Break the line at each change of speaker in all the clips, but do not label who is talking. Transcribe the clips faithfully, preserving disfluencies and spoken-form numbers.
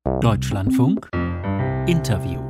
Deutschlandfunk Interview.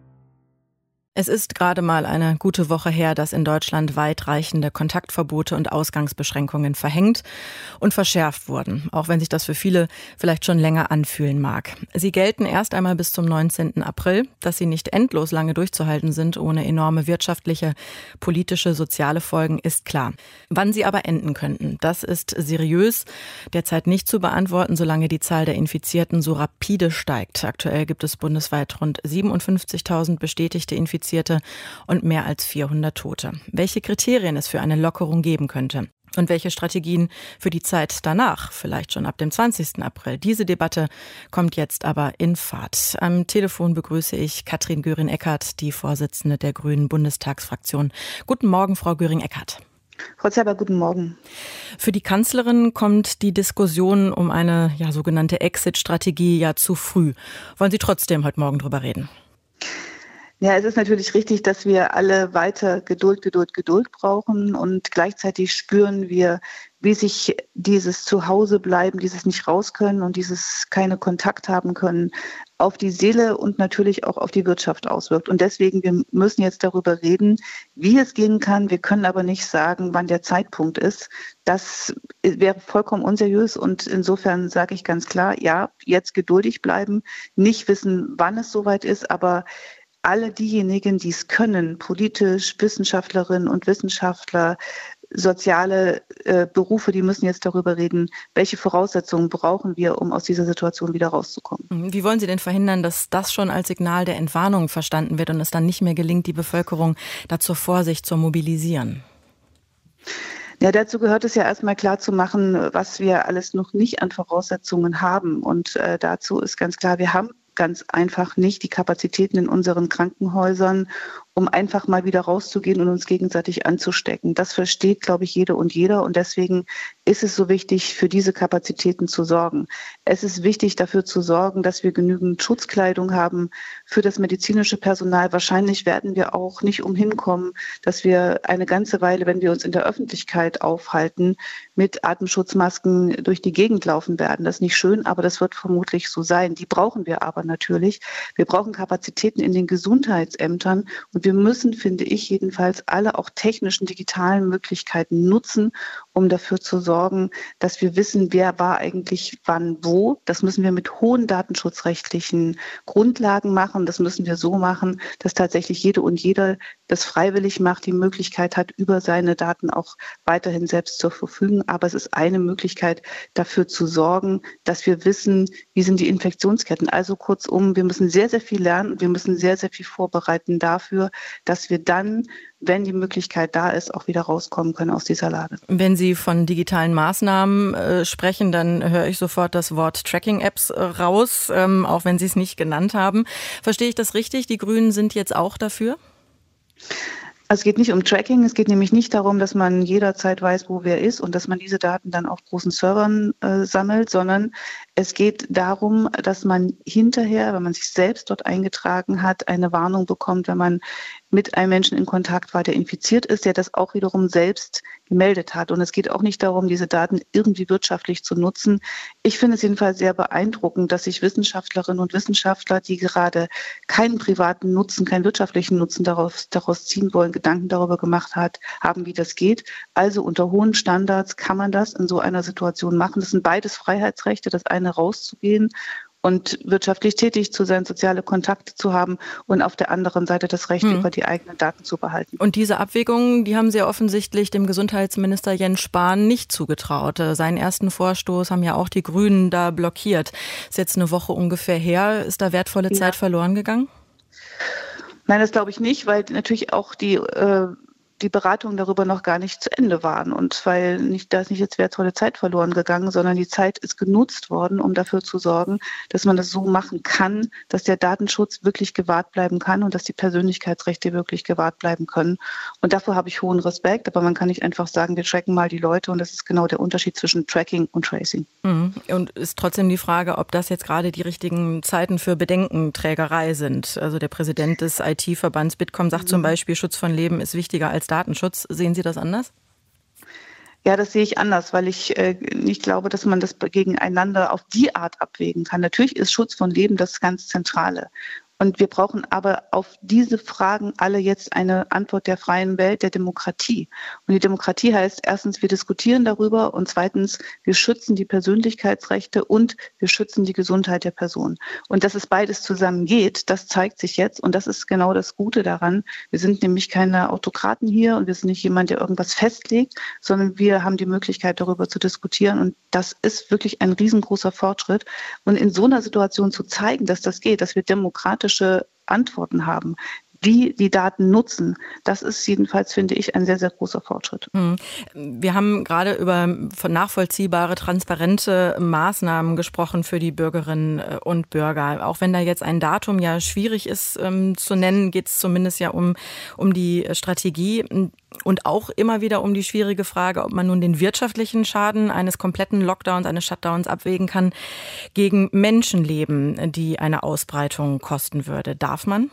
Es ist gerade mal eine gute Woche her, dass in Deutschland weitreichende Kontaktverbote und Ausgangsbeschränkungen verhängt und verschärft wurden, auch wenn sich das für viele vielleicht schon länger anfühlen mag. Sie gelten erst einmal bis zum neunzehnten April. Dass sie nicht endlos lange durchzuhalten sind, ohne enorme wirtschaftliche, politische, soziale Folgen, ist klar. Wann sie aber enden könnten, das ist seriös derzeit nicht zu beantworten, solange die Zahl der Infizierten so rapide steigt. Aktuell gibt es bundesweit rund siebenundfünfzigtausend bestätigte Infizierte und mehr als vierhundert Tote. Welche Kriterien es für eine Lockerung geben könnte und welche Strategien für die Zeit danach, vielleicht schon ab dem zwanzigsten April. Diese Debatte kommt jetzt aber in Fahrt. Am Telefon begrüße ich Katrin Göring-Eckardt, die Vorsitzende der Grünen Bundestagsfraktion. Guten Morgen, Frau Göring-Eckardt.
Frau Zerber, guten Morgen.
Für die Kanzlerin kommt die Diskussion um eine ja, sogenannte Exit-Strategie ja zu früh. Wollen Sie trotzdem heute Morgen drüber reden?
Ja, es ist natürlich richtig, dass wir alle weiter Geduld, Geduld, Geduld brauchen und gleichzeitig spüren wir, wie sich dieses Zuhausebleiben, dieses nicht raus können und dieses keine Kontakt haben können, auf die Seele und natürlich auch auf die Wirtschaft auswirkt. Und deswegen, wir müssen jetzt darüber reden, wie es gehen kann. Wir können aber nicht sagen, wann der Zeitpunkt ist. Das wäre vollkommen unseriös und insofern sage ich ganz klar, ja, jetzt geduldig bleiben, nicht wissen, wann es soweit ist, aber alle diejenigen, die es können, politisch, Wissenschaftlerinnen und Wissenschaftler, soziale äh, Berufe, die müssen jetzt darüber reden, welche Voraussetzungen brauchen wir, um aus dieser Situation wieder rauszukommen.
Wie wollen Sie denn verhindern, dass das schon als Signal der Entwarnung verstanden wird und es dann nicht mehr gelingt, die Bevölkerung da zur Vorsicht zu mobilisieren?
Ja, dazu gehört es ja erstmal klar zu machen, was wir alles noch nicht an Voraussetzungen haben. Und äh, dazu ist ganz klar, wir haben ganz einfach nicht die Kapazitäten in unseren Krankenhäusern, um einfach mal wieder rauszugehen und uns gegenseitig anzustecken. Das versteht, glaube ich, jede und jeder. Und deswegen ist es so wichtig, für diese Kapazitäten zu sorgen. Es ist wichtig, dafür zu sorgen, dass wir genügend Schutzkleidung haben für das medizinische Personal. Wahrscheinlich werden wir auch nicht umhin kommen, dass wir eine ganze Weile, wenn wir uns in der Öffentlichkeit aufhalten, mit Atemschutzmasken durch die Gegend laufen werden. Das ist nicht schön, aber das wird vermutlich so sein. Die brauchen wir aber natürlich. Wir brauchen Kapazitäten in den Gesundheitsämtern und wir müssen, finde ich jedenfalls, alle auch technischen, digitalen Möglichkeiten nutzen, um dafür zu sorgen, dass wir wissen, wer war eigentlich wann wo. Das müssen wir mit hohen datenschutzrechtlichen Grundlagen machen. Das müssen wir so machen, dass tatsächlich jede und jeder das freiwillig macht, die Möglichkeit hat, über seine Daten auch weiterhin selbst zu verfügen. Aber es ist eine Möglichkeit, dafür zu sorgen, dass wir wissen, wie sind die Infektionsketten. Also kurzum, wir müssen sehr, sehr viel lernen und wir müssen sehr, sehr viel vorbereiten dafür, dass wir dann, wenn die Möglichkeit da ist, auch wieder rauskommen können aus dieser Lage.
Wenn Sie von digitalen Maßnahmen äh, sprechen, dann höre ich sofort das Wort Tracking-Apps äh, raus, ähm, auch wenn Sie es nicht genannt haben. Verstehe ich das richtig? Die Grünen sind jetzt auch dafür?
Also es geht nicht um Tracking, es geht nämlich nicht darum, dass man jederzeit weiß, wo wer ist und dass man diese Daten dann auf großen Servern äh, sammelt, sondern es geht darum, dass man hinterher, wenn man sich selbst dort eingetragen hat, eine Warnung bekommt, wenn man mit einem Menschen in Kontakt war, der infiziert ist, der das auch wiederum selbst gemeldet hat. Und es geht auch nicht darum, diese Daten irgendwie wirtschaftlich zu nutzen. Ich finde es jedenfalls sehr beeindruckend, dass sich Wissenschaftlerinnen und Wissenschaftler, die gerade keinen privaten Nutzen, keinen wirtschaftlichen Nutzen daraus, daraus ziehen wollen, Gedanken darüber gemacht hat, haben, wie das geht. Also unter hohen Standards kann man das in so einer Situation machen. Das sind beides Freiheitsrechte, das eine rauszugehen und wirtschaftlich tätig zu sein, soziale Kontakte zu haben und auf der anderen Seite das Recht, hm. über die eigenen Daten zu behalten.
Und diese Abwägungen, die haben Sie ja offensichtlich dem Gesundheitsminister Jens Spahn nicht zugetraut. Seinen ersten Vorstoß haben ja auch die Grünen da blockiert. Ist jetzt eine Woche ungefähr her. Ist da wertvolle ja. Zeit verloren gegangen?
Nein, das glaube ich nicht, weil natürlich auch die äh, die Beratungen darüber noch gar nicht zu Ende waren und weil nicht, da ist nicht jetzt wertvolle Zeit verloren gegangen, sondern die Zeit ist genutzt worden, um dafür zu sorgen, dass man das so machen kann, dass der Datenschutz wirklich gewahrt bleiben kann und dass die Persönlichkeitsrechte wirklich gewahrt bleiben können. Und davor habe ich hohen Respekt, aber man kann nicht einfach sagen, wir tracken mal die Leute und das ist genau der Unterschied zwischen Tracking und Tracing.
Mhm. Und ist trotzdem die Frage, ob das jetzt gerade die richtigen Zeiten für Bedenkenträgerei sind. Also der Präsident des I T-Verbands Bitkom sagt mhm. zum Beispiel, Schutz von Leben ist wichtiger als Datenschutz. Sehen Sie das anders?
Ja, das sehe ich anders, weil ich äh, nicht glaube, dass man das gegeneinander auf die Art abwägen kann. Natürlich ist Schutz von Leben das ganz Zentrale. Und wir brauchen aber auf diese Fragen alle jetzt eine Antwort der freien Welt, der Demokratie. Und die Demokratie heißt erstens, wir diskutieren darüber und zweitens, wir schützen die Persönlichkeitsrechte und wir schützen die Gesundheit der Person. Und dass es beides zusammen geht, das zeigt sich jetzt und das ist genau das Gute daran. Wir sind nämlich keine Autokraten hier und wir sind nicht jemand, der irgendwas festlegt, sondern wir haben die Möglichkeit, darüber zu diskutieren und das ist wirklich ein riesengroßer Fortschritt. Und in so einer Situation zu zeigen, dass das geht, dass wir demokratisch Antworten haben, die die Daten nutzen. Das ist jedenfalls, finde ich, ein sehr, sehr großer Fortschritt.
Wir haben gerade über nachvollziehbare, transparente Maßnahmen gesprochen für die Bürgerinnen und Bürger. Auch wenn da jetzt ein Datum ja schwierig ist ähm, zu nennen, geht es zumindest ja um, um die Strategie. Und auch immer wieder um die schwierige Frage, ob man nun den wirtschaftlichen Schaden eines kompletten Lockdowns, eines Shutdowns abwägen kann gegen Menschenleben, die eine Ausbreitung kosten würde. Darf man?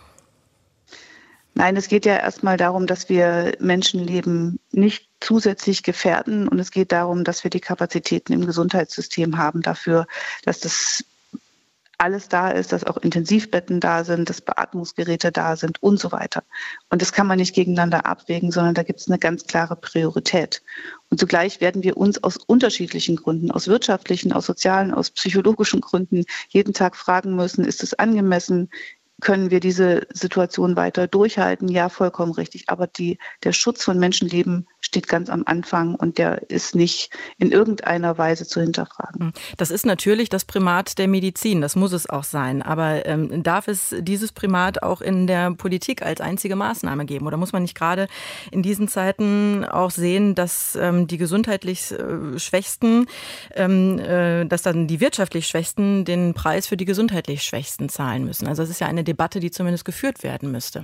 Nein, es geht ja erstmal darum, dass wir Menschenleben nicht zusätzlich gefährden. Und es geht darum, dass wir die Kapazitäten im Gesundheitssystem haben dafür, dass das alles da ist, dass auch Intensivbetten da sind, dass Beatmungsgeräte da sind und so weiter. Und das kann man nicht gegeneinander abwägen, sondern da gibt es eine ganz klare Priorität. Und zugleich werden wir uns aus unterschiedlichen Gründen, aus wirtschaftlichen, aus sozialen, aus psychologischen Gründen jeden Tag fragen müssen, ist es angemessen? Können wir diese Situation weiter durchhalten? Ja, vollkommen richtig. Aber die, der Schutz von Menschenleben steht ganz am Anfang und der ist nicht in irgendeiner Weise zu hinterfragen.
Das ist natürlich das Primat der Medizin, das muss es auch sein. Aber ähm, darf es dieses Primat auch in der Politik als einzige Maßnahme geben? Oder muss man nicht gerade in diesen Zeiten auch sehen, dass ähm, die gesundheitlich äh, Schwächsten, ähm, äh, dass dann die wirtschaftlich Schwächsten den Preis für die gesundheitlich Schwächsten zahlen müssen? Also es ist ja eine Debatte, die zumindest geführt werden müsste.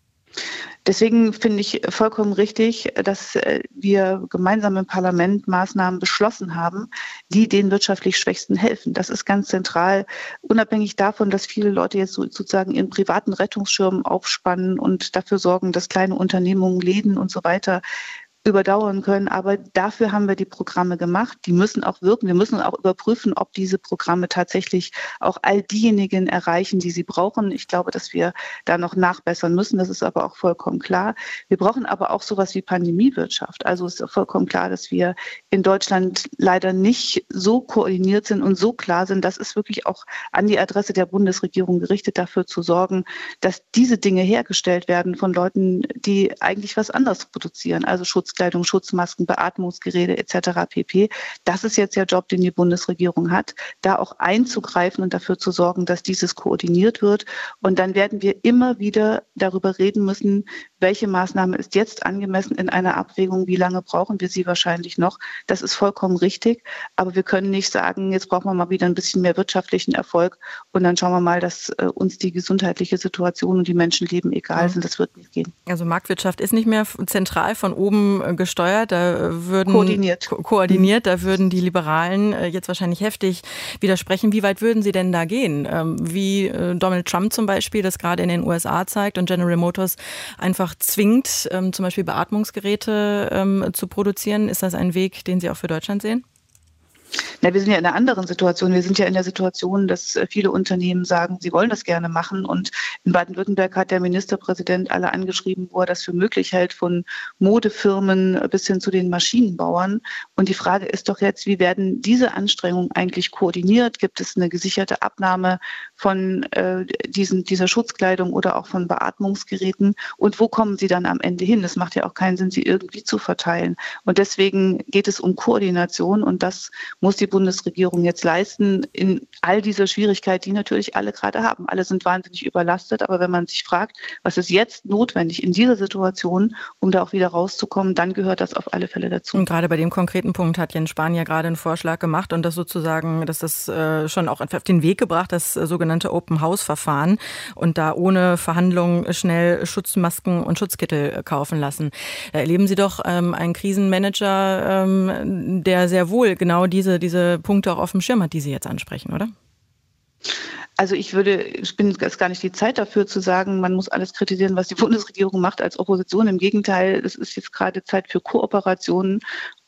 Deswegen finde ich vollkommen richtig, dass wir gemeinsam im Parlament Maßnahmen beschlossen haben, die den wirtschaftlich Schwächsten helfen. Das ist ganz zentral, unabhängig davon, dass viele Leute jetzt sozusagen ihren privaten Rettungsschirm aufspannen und dafür sorgen, dass kleine Unternehmungen, Läden und so weiter überdauern können. Aber dafür haben wir die Programme gemacht. Die müssen auch wirken. Wir müssen auch überprüfen, ob diese Programme tatsächlich auch all diejenigen erreichen, die sie brauchen. Ich glaube, dass wir da noch nachbessern müssen. Das ist aber auch vollkommen klar. Wir brauchen aber auch sowas wie Pandemiewirtschaft. Also ist auch vollkommen klar, dass wir in Deutschland leider nicht so koordiniert sind und so klar sind. Das ist wirklich auch an die Adresse der Bundesregierung gerichtet, dafür zu sorgen, dass diese Dinge hergestellt werden von Leuten, die eigentlich was anderes produzieren. Also Schutz Schutzkleidung, Schutzmasken, Beatmungsgeräte et cetera pp. Das ist jetzt der Job, den die Bundesregierung hat, da auch einzugreifen und dafür zu sorgen, dass dieses koordiniert wird. Und dann werden wir immer wieder darüber reden müssen, welche Maßnahme ist jetzt angemessen in einer Abwägung, wie lange brauchen wir sie wahrscheinlich noch. Das ist vollkommen richtig, aber wir können nicht sagen, jetzt brauchen wir mal wieder ein bisschen mehr wirtschaftlichen Erfolg und dann schauen wir mal, dass äh, uns die gesundheitliche Situation und die Menschenleben egal sind. Das wird nicht gehen.
Also Marktwirtschaft ist nicht mehr zentral von oben gesteuert, da würden
koordiniert.
Ko- koordiniert, da würden die Liberalen jetzt wahrscheinlich heftig widersprechen. Wie weit würden sie denn da gehen? Wie Donald Trump zum Beispiel das gerade in den U S A zeigt und General Motors einfach zwingt, zum Beispiel Beatmungsgeräte zu produzieren. Ist das ein Weg, den Sie auch für Deutschland sehen?
Na, wir sind ja in einer anderen Situation. Wir sind ja in der Situation, dass viele Unternehmen sagen, sie wollen das gerne machen. Und in Baden-Württemberg hat der Ministerpräsident alle angeschrieben, wo er das für möglich hält, von Modefirmen bis hin zu den Maschinenbauern. Und die Frage ist doch jetzt, wie werden diese Anstrengungen eigentlich koordiniert? Gibt es eine gesicherte Abnahme von äh, diesen, dieser Schutzkleidung oder auch von Beatmungsgeräten? Und wo kommen sie dann am Ende hin? Es macht ja auch keinen Sinn, sie irgendwie zu verteilen. Und deswegen geht es um Koordination und das muss die Bundesregierung jetzt leisten in all dieser Schwierigkeit, die natürlich alle gerade haben. Alle sind wahnsinnig überlastet, aber wenn man sich fragt, was ist jetzt notwendig in dieser Situation, um da auch wieder rauszukommen, dann gehört das auf alle Fälle dazu.
Und gerade bei dem konkreten Punkt hat Jens Spahn ja gerade einen Vorschlag gemacht und das sozusagen, dass das äh, schon auch auf den Weg gebracht, das sogenannte Open-House-Verfahren und da ohne Verhandlungen schnell Schutzmasken und Schutzkittel kaufen lassen. Da erleben Sie doch ähm, einen Krisenmanager, ähm, der sehr wohl genau diese, diese Punkte auch auf dem Schirm hat, die Sie jetzt ansprechen, oder?
Also ich würde, ich bin jetzt gar nicht die Zeit dafür zu sagen, man muss alles kritisieren, was die Bundesregierung macht als Opposition. Im Gegenteil, es ist jetzt gerade Zeit für Kooperationen.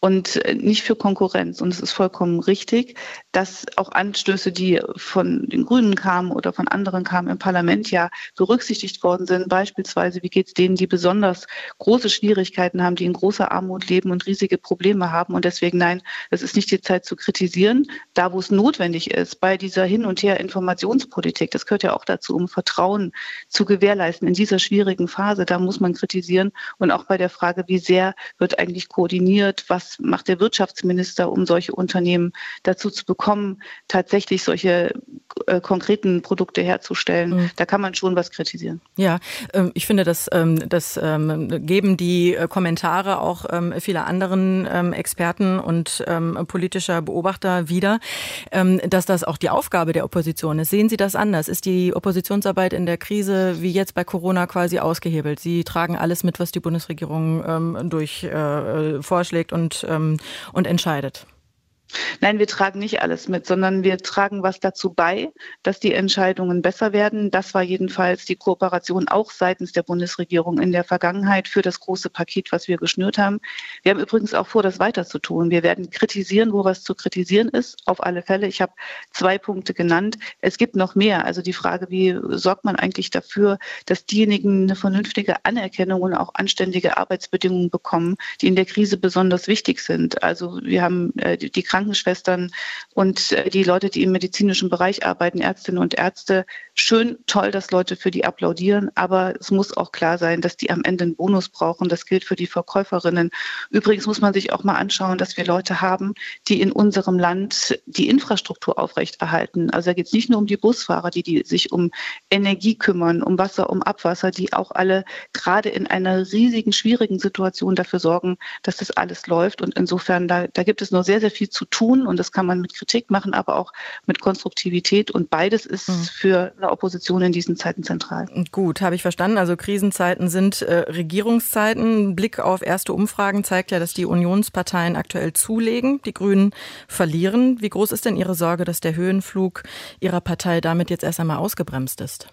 und nicht für Konkurrenz. Und es ist vollkommen richtig, dass auch Anstöße, die von den Grünen kamen oder von anderen kamen im Parlament, ja berücksichtigt worden sind. Beispielsweise, wie geht es denen, die besonders große Schwierigkeiten haben, die in großer Armut leben und riesige Probleme haben. Und deswegen, nein, es ist nicht die Zeit zu kritisieren. Da, wo es notwendig ist, bei dieser Hin- und Her-Informationspolitik, das gehört ja auch dazu, um Vertrauen zu gewährleisten in dieser schwierigen Phase, da muss man kritisieren. Und auch bei der Frage, wie sehr wird eigentlich koordiniert, was macht der Wirtschaftsminister, um solche Unternehmen dazu zu bekommen, tatsächlich solche äh, konkreten Produkte herzustellen. Mhm. Da kann man schon was kritisieren.
Ja, ähm, ich finde, das, ähm, das ähm, geben die äh, Kommentare auch ähm, vieler anderen ähm, Experten und ähm, politischer Beobachter wieder, ähm, dass das auch die Aufgabe der Opposition ist. Sehen Sie das anders? Ist die Oppositionsarbeit in der Krise wie jetzt bei Corona quasi ausgehebelt? Sie tragen alles mit, was die Bundesregierung ähm, durch äh, vorschlägt und, ähm, und entscheidet.
Nein, wir tragen nicht alles mit, sondern wir tragen was dazu bei, dass die Entscheidungen besser werden. Das war jedenfalls die Kooperation auch seitens der Bundesregierung in der Vergangenheit für das große Paket, was wir geschnürt haben. Wir haben übrigens auch vor, das weiter zu tun. Wir werden kritisieren, wo was zu kritisieren ist, auf alle Fälle. Ich habe zwei Punkte genannt. Es gibt noch mehr. Also die Frage, wie sorgt man eigentlich dafür, dass diejenigen eine vernünftige Anerkennung und auch anständige Arbeitsbedingungen bekommen, die in der Krise besonders wichtig sind. Also wir haben äh, die, die Krankenschwestern und die Leute, die im medizinischen Bereich arbeiten, Ärztinnen und Ärzte. Schön, toll, dass Leute für die applaudieren, aber es muss auch klar sein, dass die am Ende einen Bonus brauchen. Das gilt für die Verkäuferinnen. Übrigens muss man sich auch mal anschauen, dass wir Leute haben, die in unserem Land die Infrastruktur aufrechterhalten. Also da geht es nicht nur um die Busfahrer, die, die sich um Energie kümmern, um Wasser, um Abwasser, die auch alle gerade in einer riesigen, schwierigen Situation dafür sorgen, dass das alles läuft. Und insofern, da, da gibt es noch sehr, sehr viel zu tun und das kann man mit Kritik machen, aber auch mit Konstruktivität und beides ist mhm. für eine Opposition in diesen Zeiten zentral.
Gut, habe ich verstanden. Also Krisenzeiten sind äh, Regierungszeiten. Blick auf erste Umfragen zeigt ja, dass die Unionsparteien aktuell zulegen, die Grünen verlieren. Wie groß ist denn Ihre Sorge, dass der Höhenflug Ihrer Partei damit jetzt erst einmal ausgebremst ist?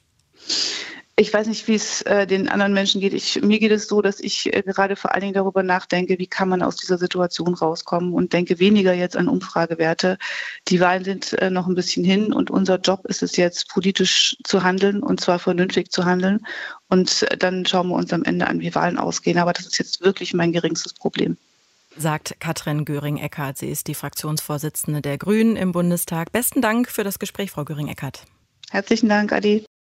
Ich weiß nicht, wie es äh, den anderen Menschen geht. Ich, mir geht es so, dass ich äh, gerade vor allen Dingen darüber nachdenke, wie kann man aus dieser Situation rauskommen und denke weniger jetzt an Umfragewerte. Die Wahlen sind äh, noch ein bisschen hin und unser Job ist es jetzt, politisch zu handeln und zwar vernünftig zu handeln. Und äh, dann schauen wir uns am Ende an, wie Wahlen ausgehen. Aber das ist jetzt wirklich mein geringstes Problem.
Sagt Katrin Göring-Eckardt. Sie ist die Fraktionsvorsitzende der Grünen im Bundestag. Besten Dank für das Gespräch, Frau Göring-Eckardt.
Herzlichen Dank, Adi.